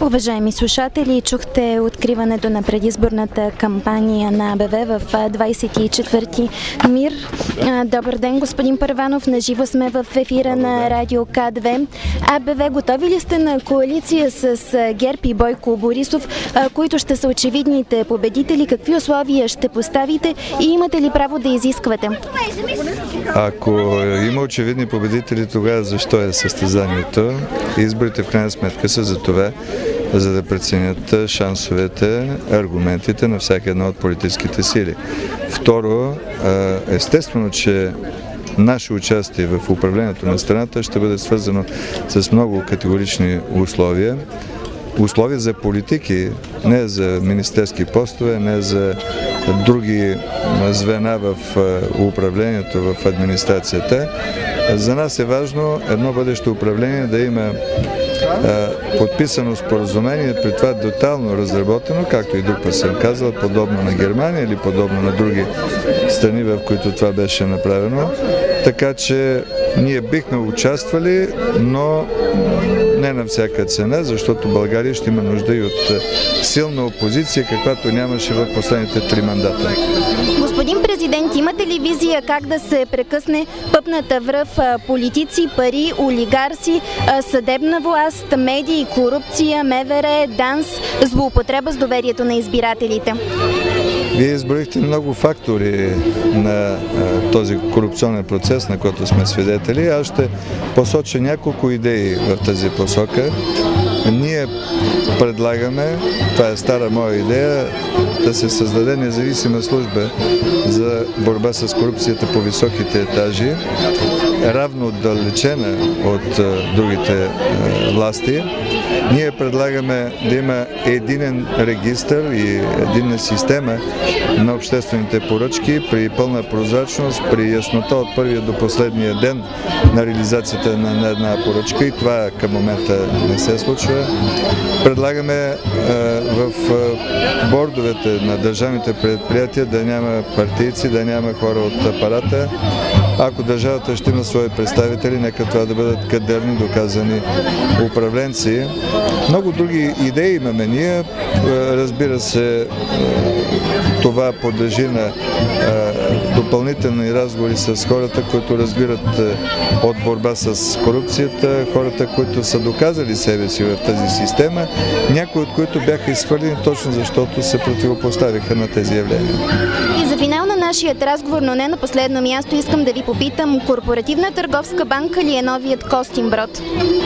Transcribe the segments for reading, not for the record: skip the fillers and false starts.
Уважаеми слушатели, чухте откриването на предизборната кампания на АБВ в 24-ти МИР. Добър ден, господин Първанов. Наживо сме в ефира на Радио К2. АБВ, готови ли сте на коалиция с ГЕРБ и Бойко Борисов, които ще са очевидните победители? Какви условия ще поставите и имате ли право да изисквате? Ако има очевидни победители, тогава защо е състезанието? Изборите в крайна сметка са за това, за да преценят шансовете, аргументите на всяка една от политическите сили. Второ, естествено, че наше участие в управлението на страната ще бъде свързано с много категорични условия. Условия за политики, не за министерски постове, не за други звена в управлението, в администрацията. За нас е важно едно бъдещо управление да има подписано споразумение, при това детайлно разработено, както и друг път съм казал, подобно на Германия или подобно на други страни, в които това беше направено. Така че ние бихме участвали, но не на всяка цена, защото България ще има нужда и от силна опозиция, каквато нямаше в последните 3 мандата. Господин президент, имате ли визия как да се прекъсне пъпната връв политици, пари, олигарси, съдебна власт, медии, корупция, МВР, ДАНС, злоупотреба с доверието на избирателите? Вие изброихте много фактори на този корупционен процес, на който сме свидетели. Аз ще посоча няколко идеи в тази посока. Ние предлагаме, това е стара моя идея, да се създаде независима служба за борба с корупцията по високите етажи, равно отдалечена от другите власти. Ние предлагаме да има единен регистър и единна система на обществените поръчки при пълна прозрачност, при яснота от първия до последния ден на реализацията на една поръчка, и това към момента не се случва. Предлагаме в бордовете на държавните предприятия да няма партийци, да няма хора от апарата. Ако държавата ще има свои представители, нека това да бъдат кадърни, доказани управленци. Много други идеи имаме ние. Разбира се, това подлежи на допълнителни разговори с хората, които разбират от борба с корупцията, хората, които са доказали себе си в тази система, някои от които бяха изхвърлени точно защото се противопоставиха на тези явления. И за финал на нашият разговор, но не на последно място, искам да ви попитам, Корпоративна търговска банка ли е новият Костинброд?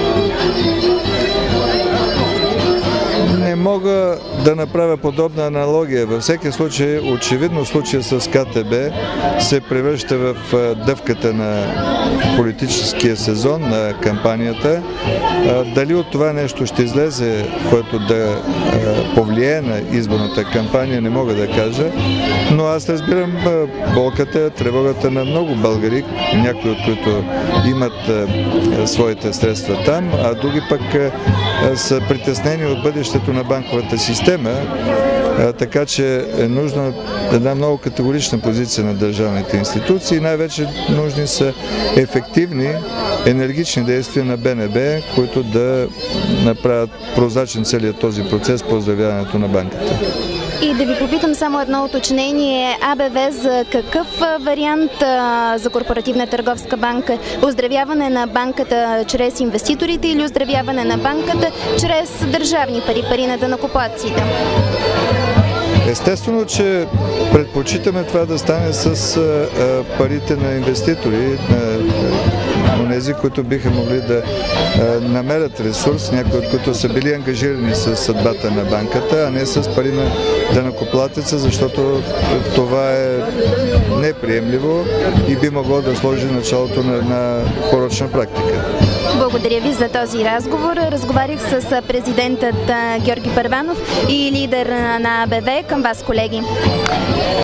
Не мога да направя подобна аналогия. Във всеки случай, очевидно случая с КТБ се превръща в дъвката на политическия сезон, на кампанията. Дали от това нещо ще излезе, което да повлияе на изборната кампания, не мога да кажа, но аз разбирам болката, тревогата на много българи, някои от които имат своите средства там, а други пък са притеснени от бъдещето на банковата система, така че е нужна една много категорична позиция на държавните институции. Най-вече нужни са ефективни, енергични действия на БНБ, които да направят прозрачен целият този процес по оздравяването на банката. И да ви попитам само едно уточнение. АБВ за какъв вариант за Корпоративна търговска банка? Оздравяване на банката чрез инвеститорите или оздравяване на банката чрез държавни пари, пари на данъкоплатците? Естествено, че предпочитаме това да стане с парите на инвеститори, на тези, които биха могли да намерят ресурс, някои от които са били ангажирани с съдбата на банката, а не с пари на данъкоплатеца, защото това е неприемливо и би могло да сложи началото на една порочна практика. Благодаря ви за този разговор. Разговарях с президентът Георги Първанов и лидер на АБВ. Към вас, колеги.